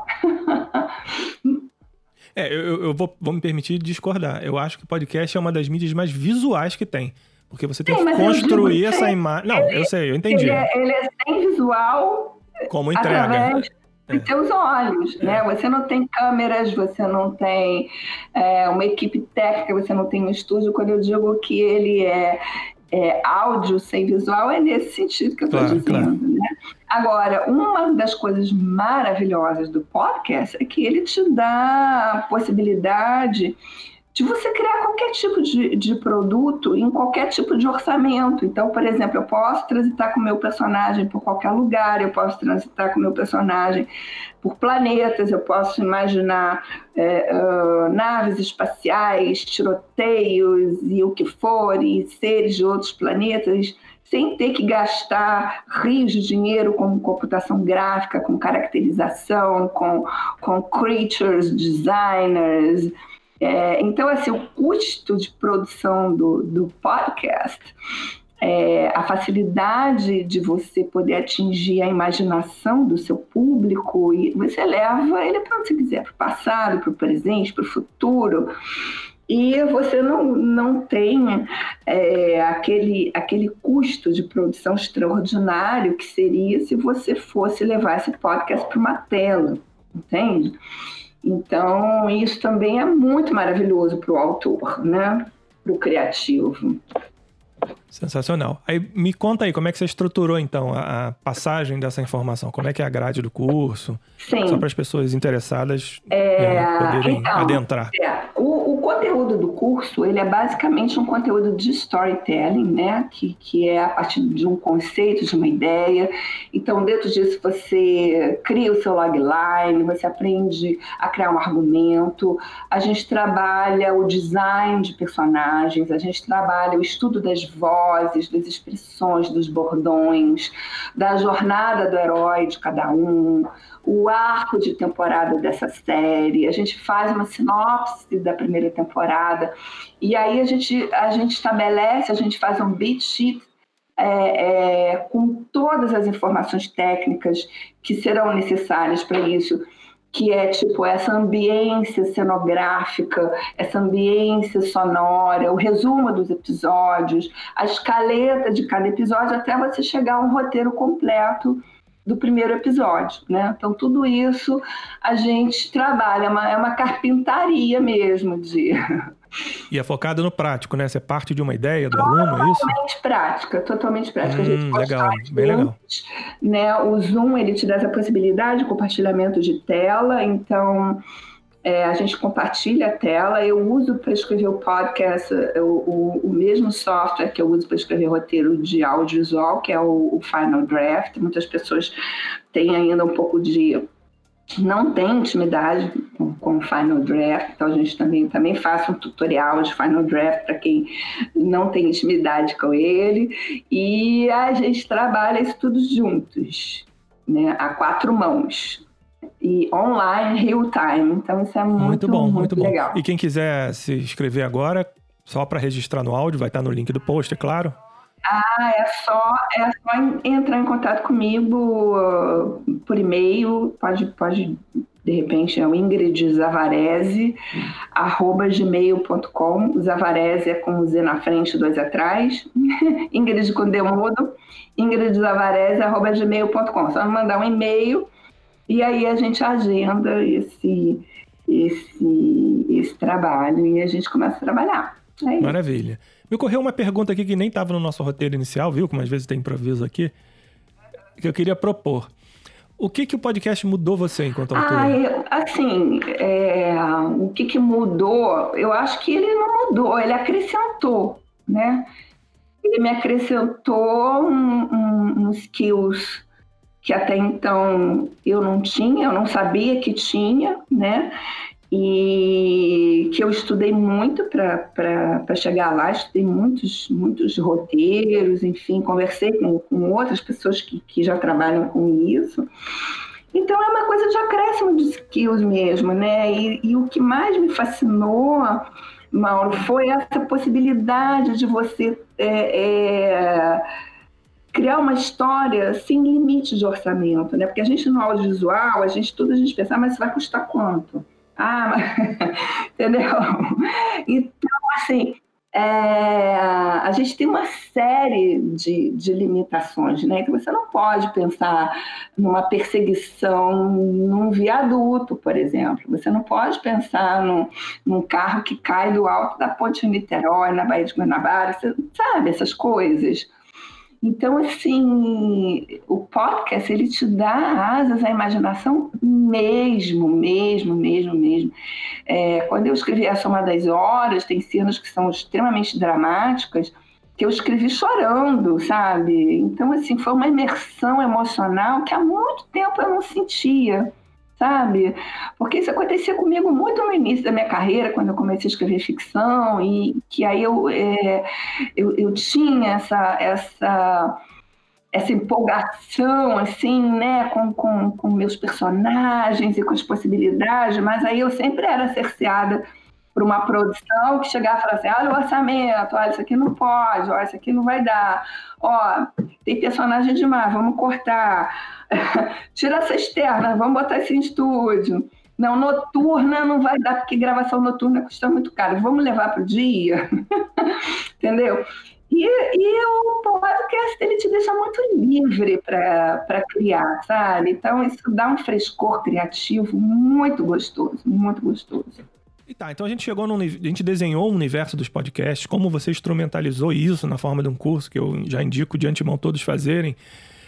É, eu, eu vou, vou me permitir discordar. Eu acho que o podcast é uma das mídias mais visuais que tem. Porque você tem Sim, que construir digo, essa imagem... Não, ele, eu sei, eu entendi. Ele é, ele é sem visual como entrega. Através dos é. seus olhos, é. né? Você não tem câmeras, você não tem é, uma equipe técnica, você não tem um estúdio. Quando eu digo que ele é... É, áudio sem visual é nesse sentido que eu estou claro, dizendo, claro. né? Agora, uma das coisas maravilhosas do podcast é que ele te dá a possibilidade de você criar qualquer tipo de, de produto em qualquer tipo de orçamento. Então, por exemplo, eu posso transitar com o meu personagem por qualquer lugar, eu posso transitar com o meu personagem por planetas, eu posso imaginar é, uh, naves espaciais, tiroteios e o que for, e seres de outros planetas, sem ter que gastar rios de dinheiro com computação gráfica, com caracterização, com, com creatures, designers. É, então, assim, o custo de produção do, do podcast, é, a facilidade de você poder atingir a imaginação do seu público, e você leva ele para onde você quiser, para o passado, para o presente, para o futuro, e você não, não tem é, aquele, aquele custo de produção extraordinário que seria se você fosse levar esse podcast para uma tela, entende? Então, isso também é muito maravilhoso para o autor, né? Para o criativo. Sensacional. Aí me conta aí, como é que você estruturou, então, a, a passagem dessa informação? Como é que é a grade do curso? Sim. Só para as pessoas interessadas é, é, poderem então, adentrar. É, o, o conteúdo do curso, ele é basicamente um conteúdo de storytelling, né? Que, que é a partir de um conceito, de uma ideia. Então, dentro disso, você cria o seu logline, você aprende a criar um argumento. A gente trabalha o design de personagens, a gente trabalha o estudo das vozes, das expressões, dos bordões, da jornada do herói de cada um, o arco de temporada dessa série. A gente faz uma sinopse da primeira temporada e aí a gente, a gente estabelece, a gente faz um beat sheet é, é, com todas as informações técnicas que serão necessárias para isso, que é tipo essa ambiência cenográfica, essa ambiência sonora, o resumo dos episódios, a escaleta de cada episódio, até você chegar a um roteiro completo do primeiro episódio, né? Então, tudo isso a gente trabalha, é uma, é uma carpintaria mesmo de... E é focado no prático, né? Você parte de uma ideia do aluno, é isso? Totalmente prática, totalmente prática. Hum, a gente legal, faz bem legal. Né? O Zoom, ele te dá essa possibilidade de compartilhamento de tela, então... É, a gente compartilha a tela, eu uso para escrever o podcast o, o, o mesmo software que eu uso para escrever roteiro de audiovisual, que é o, o Final Draft. Muitas pessoas têm ainda um pouco de... não tem intimidade com, com o Final Draft, então a gente também, também faz um tutorial de Final Draft para quem não tem intimidade com ele, e a gente trabalha isso tudo juntos, né, a quatro mãos. E online, real time. Então, isso é muito, muito bom, muito, muito legal. Bom. E quem quiser se inscrever agora, só para registrar no áudio, vai estar no link do post, é claro? Ah, é só, é só entrar em contato comigo uh, por e-mail. Pode, pode, de repente, é o Ingrid Zavarese, arroba gmail ponto com. Zavarese é com o Z na frente, dois atrás. Ingrid com D mudo. Ingrid Zavarese, arroba gmail ponto com. Só me mandar um e-mail. E aí a gente agenda esse, esse, esse trabalho e a gente começa a trabalhar. É Maravilha. Me ocorreu uma pergunta aqui que nem estava no nosso roteiro inicial, viu? Como às vezes tem improviso aqui, que eu queria propor. O que que o podcast mudou você enquanto autora? Ah, eu, assim, é, o que que mudou? Eu acho que ele não mudou, ele acrescentou, né? Ele me acrescentou um, um, um skills que até então eu não tinha, eu não sabia que tinha, né? E que eu estudei muito para chegar lá, estudei muitos, muitos roteiros, enfim, conversei com, com outras pessoas que, que já trabalham com isso. Então é uma coisa de acréscimo de skills mesmo, né? E, e o que mais me fascinou, Mauro, foi essa possibilidade de você... É, é, criar uma história sem limite de orçamento, né? Porque a gente no audiovisual, a gente tudo a gente pensa, ah, mas isso vai custar quanto? Ah, mas... entendeu? Então, assim, é... a gente tem uma série de, de limitações, né? Que você não pode pensar numa perseguição num viaduto, por exemplo. Você não pode pensar num, num carro que cai do alto da ponte de Niterói, na Baía de Guanabara, você sabe, essas coisas. Então, assim, o podcast, ele te dá asas à imaginação mesmo, mesmo, mesmo, mesmo. É, quando eu escrevi A Soma das Horas, tem cenas que são extremamente dramáticas, que eu escrevi chorando, sabe? Então, assim, foi uma imersão emocional que há muito tempo eu não sentia, sabe? Porque isso acontecia comigo muito no início da minha carreira, quando eu comecei a escrever ficção, e que aí eu, é, eu, eu tinha essa, essa, essa empolgação, assim, né, com, com, com meus personagens e com as possibilidades, mas aí eu sempre era cerceada por uma produção que chegava e falava assim, olha o orçamento, olha, isso aqui não pode, olha, isso aqui não vai dar, ó, tem personagem demais, vamos cortar, tira essa externa, vamos botar esse em estúdio, não, noturna não vai dar, porque gravação noturna custa muito caro, vamos levar para o dia, entendeu? E, e o podcast, ele te deixa muito livre para criar, sabe? Então, isso dá um frescor criativo muito gostoso, muito gostoso. E tá, então a gente chegou num, a gente desenhou o universo dos podcasts, como você instrumentalizou isso na forma de um curso, que eu já indico de antemão todos fazerem.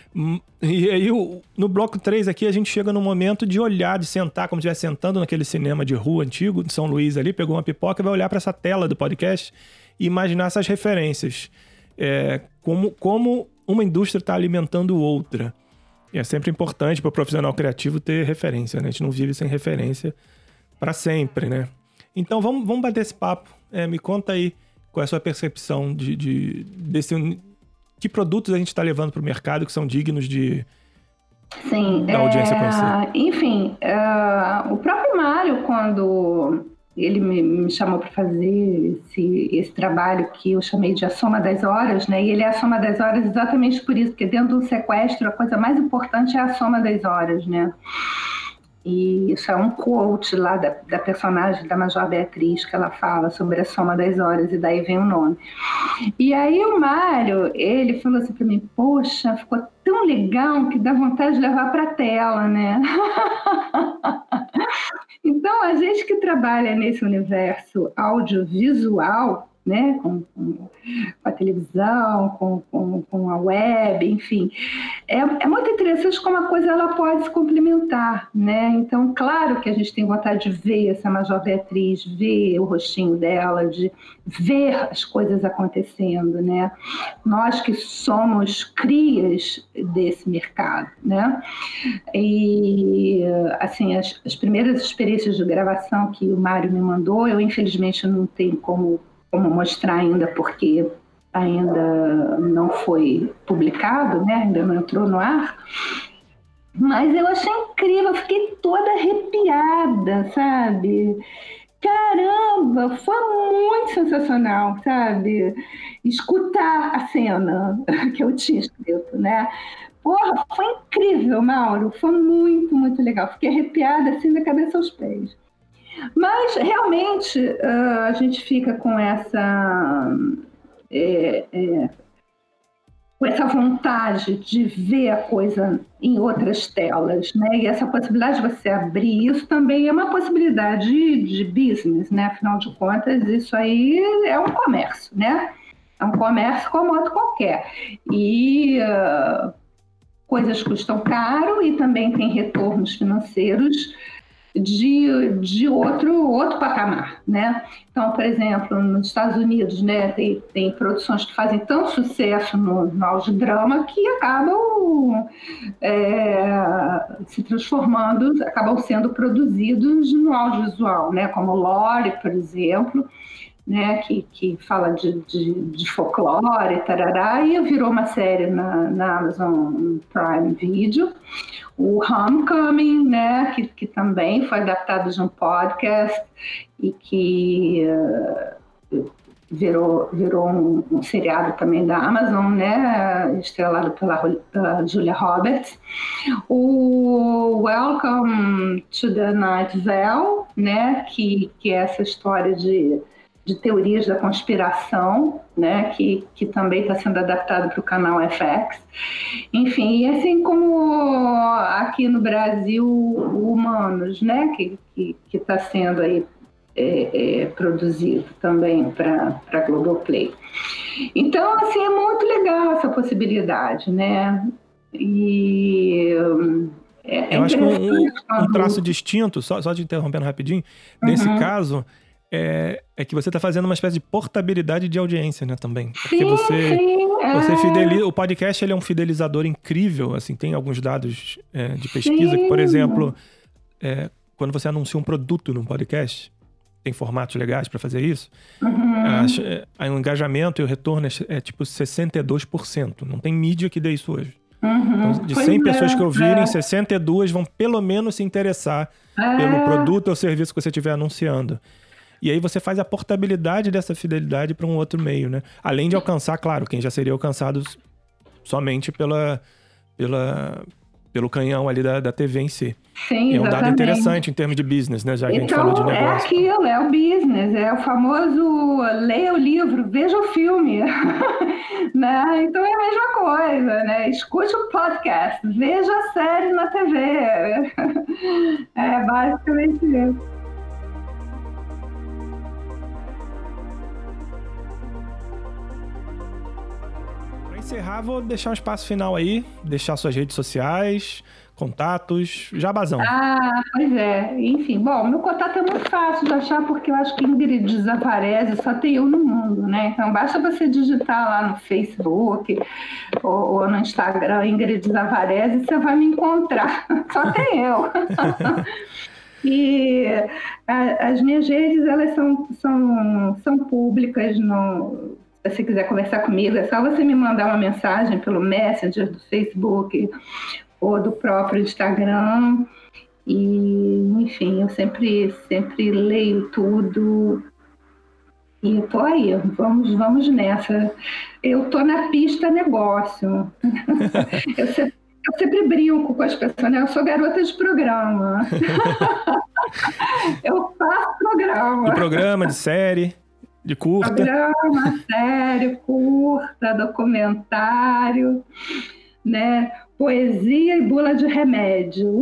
E aí, no bloco três aqui, a gente chega no momento de olhar, de sentar, como se estivesse sentando naquele cinema de rua antigo, de São Luís ali, pegou uma pipoca e vai olhar para essa tela do podcast e imaginar essas referências. É, como, como uma indústria está alimentando outra. E é sempre importante para o profissional criativo ter referência, né? A gente não vive sem referência para sempre, né? Então, vamos, vamos bater esse papo. É, me conta aí qual é a sua percepção de, de, desse... Que produtos a gente está levando para o mercado que são dignos de... Sim, da audiência é, conhecer. Enfim, uh, o próprio Mário, quando ele me, me chamou para fazer esse, esse trabalho que eu chamei de A Soma das Horas, né? E ele é a soma das horas exatamente por isso, porque dentro do sequestro a coisa mais importante é a soma das horas, né? E isso é um quote lá da, da personagem da Major Beatriz, que ela fala sobre a soma das horas, e daí vem o nome. E aí o Mário, ele falou assim para mim, poxa, ficou tão legal que dá vontade de levar para a tela, né? Então, a gente que trabalha nesse universo audiovisual, né, com, com a televisão, com, com, com a web, enfim, é, é muito interessante como a coisa ela pode se complementar, né? Então, claro que a gente tem vontade de ver essa Major Beatriz, ver o rostinho dela, de ver as coisas acontecendo, né? Nós que somos crias desse mercado, né? E, assim, as, as primeiras experiências de gravação que o Mário me mandou, eu infelizmente não tenho como como mostrar ainda, porque ainda não foi publicado, né? Ainda não entrou no ar. Mas eu achei incrível, eu fiquei toda arrepiada, sabe? Caramba, foi muito sensacional, sabe? Escutar a cena que eu tinha escrito, né? Porra, foi incrível, Mauro, foi muito, muito legal. Fiquei arrepiada assim da cabeça aos pés. Mas, realmente, uh, a gente fica com essa, é, é, com essa vontade de ver a coisa em outras telas, né? E essa possibilidade de você abrir isso também é uma possibilidade de, de business, né? Afinal de contas, isso aí é um comércio, né? É um comércio como outro qualquer. E uh, coisas custam caro e também tem retornos financeiros de, de outro, outro patamar, né? Então, por exemplo, nos Estados Unidos, né, tem, tem produções que fazem tanto sucesso no, no audiodrama que acabam é, se transformando, acabam sendo produzidos no audiovisual, né? Como Lore, por exemplo, né, que, que fala de, de, de folclore, tarará, e virou uma série na, na Amazon Prime Video. O Homecoming, né, que, que também foi adaptado de um podcast e que uh, virou, virou um, um seriado também da Amazon, né, estrelado pela, pela Julia Roberts. O Welcome to the Night Vale, né, que, que é essa história de de teorias da conspiração, né, que, que também está sendo adaptado para o canal F X. Enfim, e assim como aqui no Brasil, o Humanos, né, que está sendo aí é, é, produzido também para a Globoplay. Então, assim, é muito legal essa possibilidade, né? E... É, Eu acho que um, um traço distinto, só, só te interrompendo rapidinho, nesse uhum. caso... É, é que você está fazendo uma espécie de portabilidade de audiência, né, também. Porque sim, você, sim, você é. fideliza... O podcast, ele é um fidelizador incrível, assim, tem alguns dados é, de pesquisa, sim. que, por exemplo, é, quando você anuncia um produto num podcast, tem formatos legais para fazer isso, uhum. a, a, o engajamento e o retorno é, é tipo sessenta e dois por cento. Não tem mídia que dê isso hoje. Uhum. Então, de cem pois pessoas é, que ouvirem, é. sessenta e duas vão pelo menos se interessar é. pelo produto ou serviço que você estiver anunciando. E aí você faz a portabilidade dessa fidelidade para um outro meio, né? Além de alcançar, claro, quem já seria alcançado somente pela, pela, pelo canhão ali da, da T V em si. Sim, e é um dado exatamente. interessante em termos de business, né? Já que então, a gente falou de negócio. É aquilo, é o business, é o famoso leia o livro, veja o filme. Né? Então é a mesma coisa, né? Escute o podcast, veja a série na T V. É basicamente isso. Encerrar, vou deixar um espaço final aí, deixar suas redes sociais, contatos, jabazão. Ah, pois é. Enfim, bom, meu contato é muito fácil de achar porque eu acho que Ingrid Zavarese só tem eu no mundo, né? Então basta você digitar lá no Facebook ou, ou no Instagram Ingrid Zavarese e você vai me encontrar. Só tem eu. E a, as minhas redes, elas são, são, são públicas no... Se você quiser conversar comigo, é só você me mandar uma mensagem pelo Messenger do Facebook ou do próprio Instagram. E, enfim, eu sempre, sempre leio tudo. E tô aí, vamos, vamos nessa. Eu tô na pista negócio. eu, sempre, Eu sempre brinco com as pessoas, né? Eu sou garota de programa. Eu faço programa. De programa, de série, de curta. Programa, série, curta, documentário, né? Poesia e bula de remédio.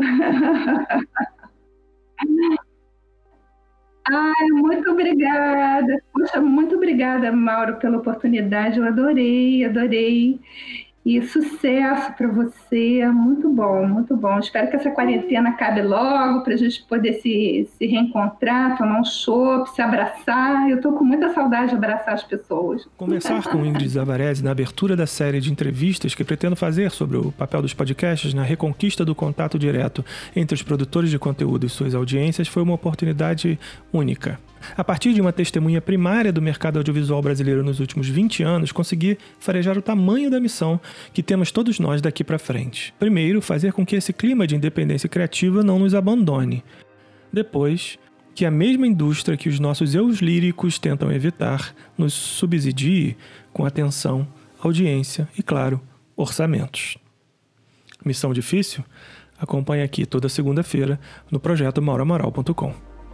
Ai, muito obrigada. Poxa, muito obrigada, Mauro, pela oportunidade. Eu adorei, adorei. E sucesso para você. Muito bom, muito bom. Espero que essa quarentena acabe logo para a gente poder se, se reencontrar, tomar um chopp, se abraçar. Eu estou com muita saudade de abraçar as pessoas. Conversar com Ingrid Zavarese na abertura da série de entrevistas que pretendo fazer sobre o papel dos podcasts na reconquista do contato direto entre os produtores de conteúdo e suas audiências foi uma oportunidade única. A partir de uma testemunha primária do mercado audiovisual brasileiro nos últimos vinte anos, consegui farejar o tamanho da missão que temos todos nós daqui para frente. Primeiro, fazer com que esse clima de independência criativa não nos abandone. Depois, que a mesma indústria que os nossos eus líricos tentam evitar nos subsidie com atenção, audiência e, claro, orçamentos. Missão difícil? Acompanhe aqui toda segunda-feira no projeto mauro amaral ponto com.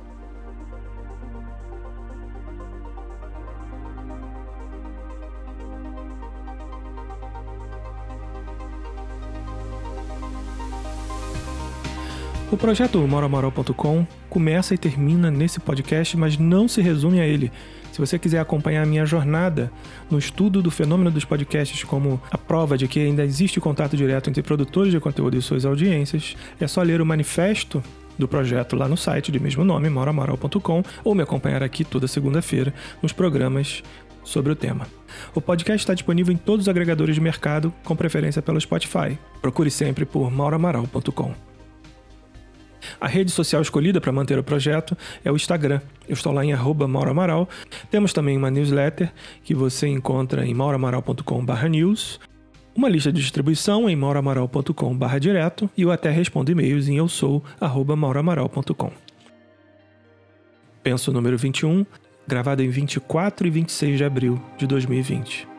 O projeto mauro amaral ponto com começa e termina nesse podcast, mas não se resume a ele. Se você quiser acompanhar a minha jornada no estudo do fenômeno dos podcasts como a prova de que ainda existe contato direto entre produtores de conteúdo e suas audiências, é só ler o manifesto do projeto lá no site de mesmo nome, mauro amaral ponto com, ou me acompanhar aqui toda segunda-feira nos programas sobre o tema. O podcast está disponível em todos os agregadores de mercado, com preferência pelo Spotify. Procure sempre por mauro amaral ponto com. A rede social escolhida para manter o projeto é o Instagram. Eu estou lá em arroba Mauro Amaral. Temos também uma newsletter que você encontra em mauro amaral ponto com barra news, uma lista de distribuição em mauro amaral ponto com barra direto e eu até respondo e-mails em eu sou arroba mauro amaral ponto com. Penso número vinte e um, gravado em vinte e quatro e vinte e seis de abril de dois mil e vinte.